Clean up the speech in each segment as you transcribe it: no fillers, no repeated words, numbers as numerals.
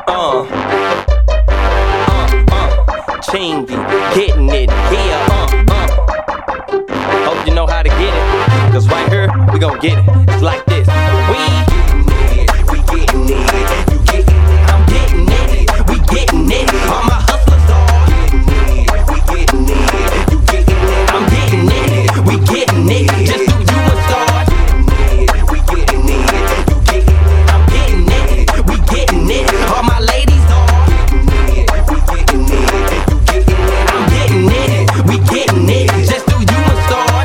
Chingy, getting it here, Hope you know how to get it, cause right here, we gon' get it. It's like this. We getting it, you get it, I'm getting it, we getting it. All my hustlers are getting it, we getting it, you get it, I'm getting it, we getting it. Just do you a start. We getting it, you get it, I'm getting it, we getting it. All my ladies are getting it, we getting it, you get it, I'm getting it, we getting it. Just do you a start.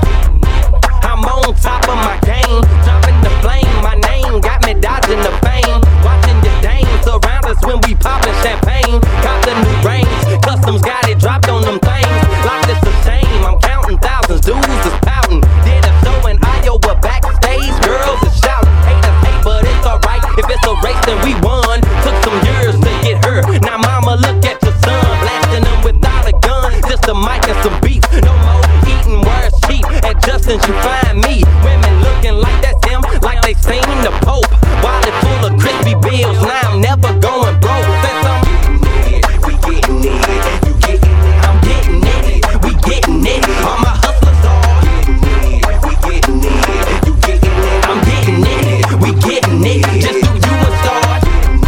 I'm on top of my game, dropping the flame. My name got me dodging the fame. Watching the dames surround us when we poppin' champagne. Got the new range, customs got it dropped on them things. Like this a shame, I'm counting thousands, dudes is pouting. Did a show in Iowa backstage, girls is shouting. Haters hate, but it's alright. If it's a race, then we won. Took some years to get her. Now mama, look at your son, blasting them without a gun. Just a mic and some beats. No more eating where it's cheap. Adjusting, you find me. Women looking like that's him, like they seen the Pope. Wallet full of crispy bills. Now I'm never going broke. Since I'm we getting it, you get it, I'm getting it, we getting it. All my hustlers are getting it, we getting it, you get it, I'm getting it, we getting it. Just do you a start.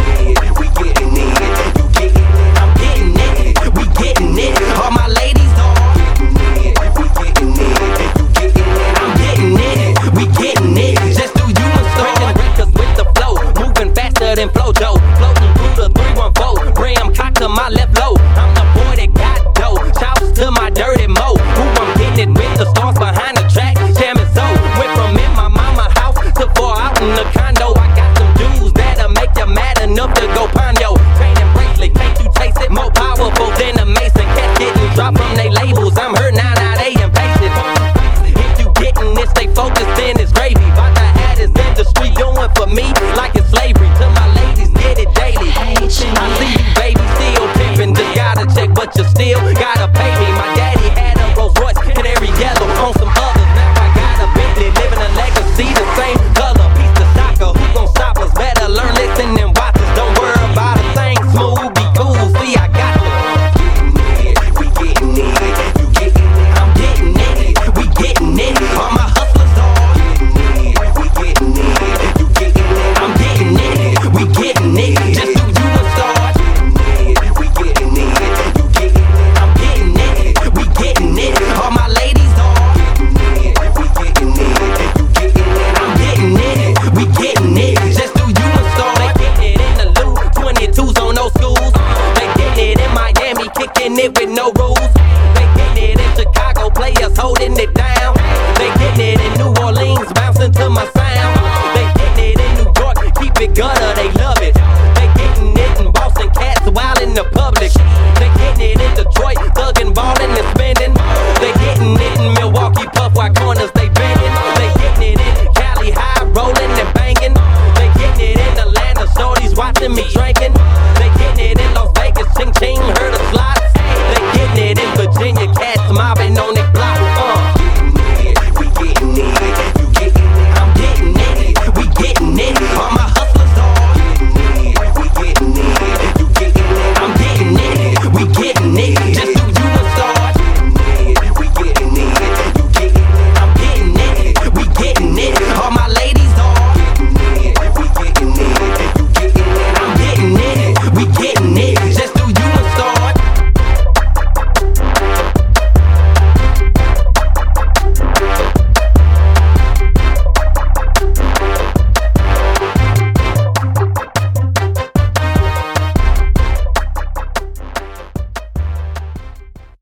We getting it, you get it, I'm getting it, we getting it. All my ladies are getting it, we getting it, you get it, I'm getting it, we getting it. Just do you a start. Breaking records with the flow, moving faster than Flojo, floating through the 314. Ram cock to my left low. I'm the boy that got dough. Shouts to my dirty mo, who I'm getting it with the stars behind the track. Damn it so. Went from in my mama house to far out in the condo. I got some dudes that'll make you mad enough to go Ponyo. Training bracelet, can't you taste it? More powerful than a Mason. Cat didn't drop from they labels. I'm hurt now they impatient. If you getting this, stay focused, then it's gravy. About to have this industry doing for me like it's slavery. To my ladies, get it daily. I see you, baby, still pimping. Just gotta check, but you still gotta pay me. My daddy had a Rolls Royce, canary yellow on some others. Now I got a Bentley, living a legacy, the same color. Piece of soccer, who gon' stop us? Better learn, listen, and watch us. Don't worry about a thing, smooth, be cool. See, I got you. We getting it, you get it, I'm getting it, we getting it. All my hustlers are getting it, we getting it, you get it, I'm getting it, we getting it. Just do you a start. We getting it, you get it, I'm getting it, we getting it. All my ladies are getting it, we getting it, you get it, I'm getting it, we getting it. Just do you a start. They getting it in the loop, 22s on no schools. They getting it in Miami, kicking it with no rules. They getting it in Chicago, players holding it down. They getting it in New Orleans, bouncing to my sound. They getting it in New York, keep it gutter, they love it. They getting it in Boston, cats wild in the public. They getting it in Detroit, thugging, ballin' and spending. They getting it in Milwaukee, puff white corners, they banging. They getting it in Cali, high rollin' and banging. They getting it in Atlanta, shorties watching me drinking.